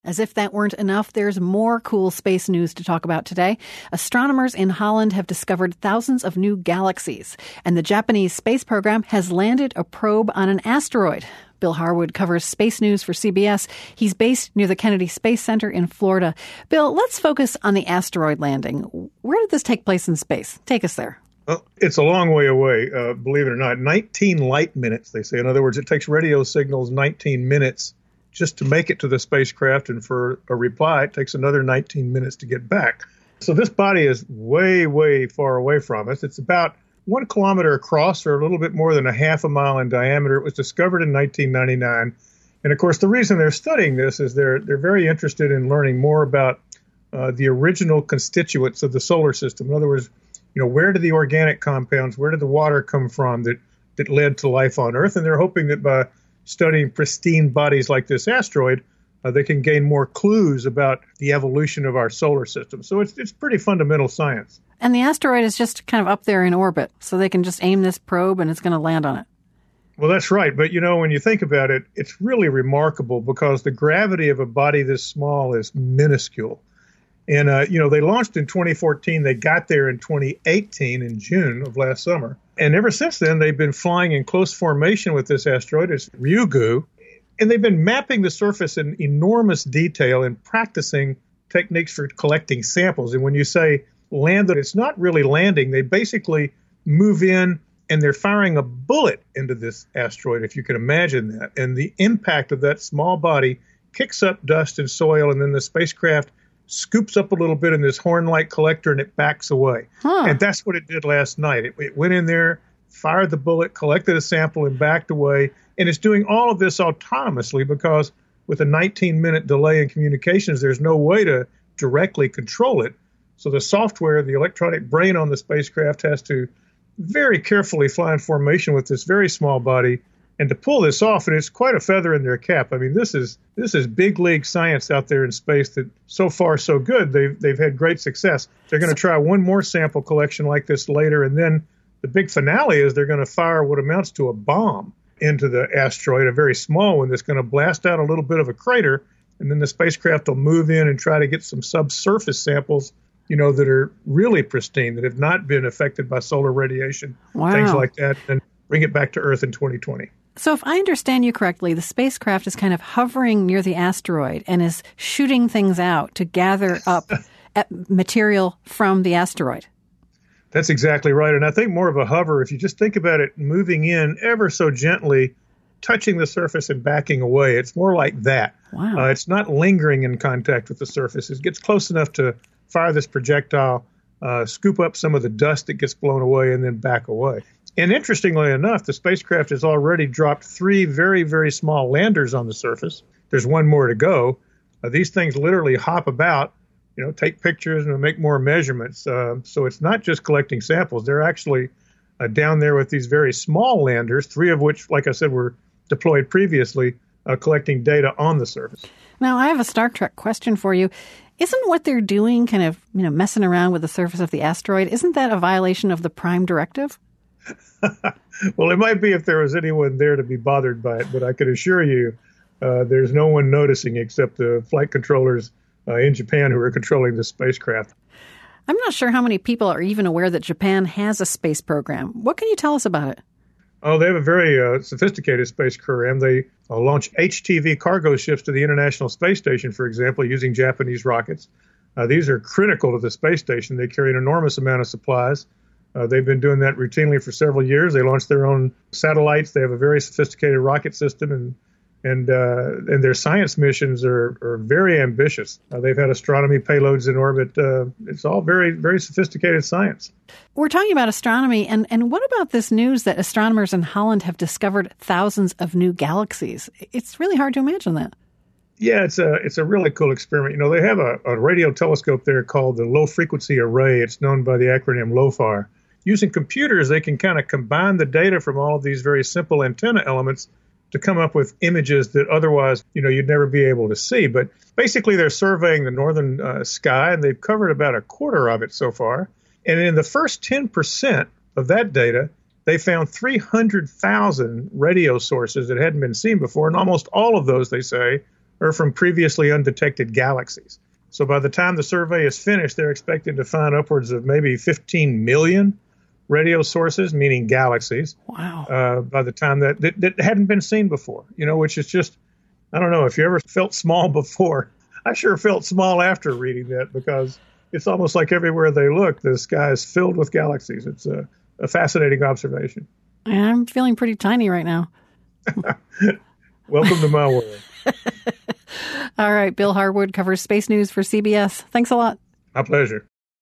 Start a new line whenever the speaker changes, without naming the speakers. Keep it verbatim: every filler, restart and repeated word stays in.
As if that weren't enough, there's more cool space news to talk about today. Astronomers in Holland have discovered thousands of new galaxies, and the Japanese space program has landed a probe on an asteroid. Bill Harwood covers space news for C B S. He's based near the Kennedy Space Center in Florida. Bill, let's focus on the asteroid landing. Where did this take place in space? Take us there.
Well, it's a long way away, uh, believe it or not. nineteen light minutes, they say. In other words, it takes radio signals nineteen minutes just to make it to the spacecraft, and for a reply, it takes another nineteen minutes to get back. So this body is way, way far away from us. It's about one kilometer across, or a little bit more than a half a mile in diameter. It was discovered in nineteen ninety-nine. And of course, the reason they're studying this is they're they're very interested in learning more about uh, the original constituents of the solar system. In other words, you know, where did the organic compounds, where did the water come from that, that led to life on Earth? And they're hoping that by studying pristine bodies like this asteroid, uh, they can gain more clues about the evolution of our solar system. So it's it's pretty fundamental science.
And the asteroid is just kind of up there in orbit, so they can just aim this probe and it's going to land on it.
Well, that's right. But, you know, when you think about it, it's really remarkable because the gravity of a body this small is minuscule. And, uh, you know, they launched in twenty fourteen. They got there in twenty eighteen, in June of last summer. And ever since then, they've been flying in close formation with this asteroid. It's Ryugu. And they've been mapping the surface in enormous detail and practicing techniques for collecting samples. And when you say land, it's not really landing. They basically move in and they're firing a bullet into this asteroid, if you can imagine that. And the impact of that small body kicks up dust and soil, and then the spacecraft scoops up a little bit in this horn-like collector, and it backs away. Huh. And that's what it did last night. It, it went in there, fired the bullet, collected a sample, and backed away. And it's doing all of this autonomously because with a nineteen-minute delay in communications, there's no way to directly control it. So the software, the electronic brain on the spacecraft, has to very carefully fly in formation with this very small body. And to pull this off, and it's quite a feather in their cap. I mean, this is this is big league science out there in space that so far so good. They've they've had great success. They're going to try one more sample collection like this later, and then the big finale is they're going to fire what amounts to a bomb into the asteroid, a very small one that's going to blast out a little bit of a crater, and then the spacecraft will move in and try to get some subsurface samples, you know, that are really pristine, that have not been affected by solar radiation,
wow.
things like that, and bring it back to Earth in twenty twenty.
So if I understand you correctly, the spacecraft is kind of hovering near the asteroid and is shooting things out to gather up material from the asteroid.
That's exactly right. And I think more of a hover, if you just think about it moving in ever so gently, touching the surface and backing away, it's more like that.
Wow.
Uh, it's not lingering in contact with the surface. It gets close enough to fire this projectile, uh, scoop up some of the dust that gets blown away, and then back away. And interestingly enough, the spacecraft has already dropped three very, very small landers on the surface. There's one more to go. Uh, these things literally hop about, you know, take pictures and make more measurements. Uh, so it's not just collecting samples. They're actually uh, down there with these very small landers, three of which, like I said, were deployed previously, uh, collecting data on the surface.
Now, I have a Star Trek question for you. Isn't what they're doing, kind of, you know, messing around with the surface of the asteroid, isn't that a violation of the Prime Directive?
Well, it might be if there was anyone there to be bothered by it, but I can assure you uh, there's no one noticing except the flight controllers uh, in Japan who are controlling the spacecraft.
I'm not sure how many people are even aware that Japan has a space program. What can you tell us about it?
Oh, they have a very uh, sophisticated space program. They uh, launch H T V cargo ships to the International Space Station, for example, using Japanese rockets. Uh, these are critical to the space station. They carry an enormous amount of supplies. Uh, they've been doing that routinely for several years. They launched their own satellites. They have a very sophisticated rocket system, and and uh, and their science missions are, are very ambitious. Uh, they've had astronomy payloads in orbit. Uh, it's all very, very sophisticated science.
We're talking about astronomy, and, and what about this news that astronomers in Holland have discovered thousands of new galaxies? It's really hard to imagine that.
Yeah, it's a it's a really cool experiment. You know, they have a, a radio telescope there called the Low Frequency Array. It's known by the acronym LOFAR. Using computers, they can kind of combine the data from all of these very simple antenna elements to come up with images that otherwise, you know, you'd never be able to see. But basically, they're surveying the northern uh, sky, and they've covered about a quarter of it so far. And in the first ten percent of that data, they found three hundred thousand radio sources that hadn't been seen before. And almost all of those, they say, are from previously undetected galaxies. So by the time the survey is finished, they're expecting to find upwards of maybe fifteen million radio sources, meaning galaxies.
Wow.
Uh, by the time that, that that hadn't been seen before, you know, which is just, I don't know if you ever felt small before. I sure felt small after reading that, because it's almost like everywhere they look, the sky is filled with galaxies. It's a, a fascinating observation.
I'm feeling pretty tiny right now.
Welcome to my world.
All right. Bill Harwood covers space news for C B S. Thanks a lot.
My pleasure.